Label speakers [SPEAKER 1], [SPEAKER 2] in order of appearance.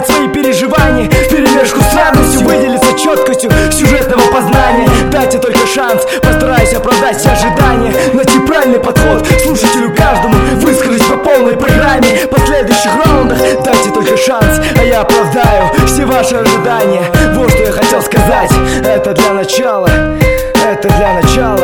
[SPEAKER 1] свои переживания вперемешку с радостью, выделиться четкостью сюжетного познания. Дайте только шанс, постараюсь оправдать все ожидания, найти правильный подход слушателю каждому, высказать по полной программе. В последующих раундах дайте только шанс, а я оправдаю все ваши ожидания. Вот что я хотел сказать, это для начала, это для начала.